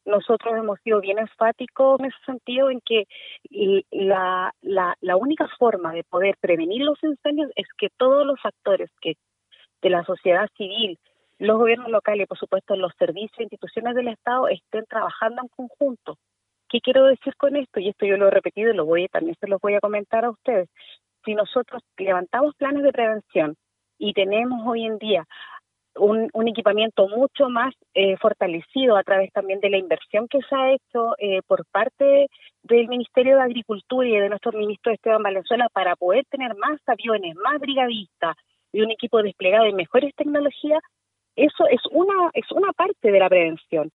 nosotros hemos sido bien enfáticos en ese sentido, en que la única forma de poder prevenir los incendios es que todos los actores de la sociedad civil, los gobiernos locales y por supuesto los servicios e instituciones del Estado estén trabajando en conjunto. ¿Qué quiero decir con esto? Y esto yo lo he repetido y también se los voy a comentar a ustedes. Si nosotros levantamos planes de prevención y tenemos hoy en día un equipamiento mucho más fortalecido a través también de la inversión que se ha hecho por parte del Ministerio de Agricultura y de nuestro ministro Esteban Valenzuela para poder tener más aviones, más brigadistas y un equipo desplegado de mejores tecnologías, eso es una parte de la prevención.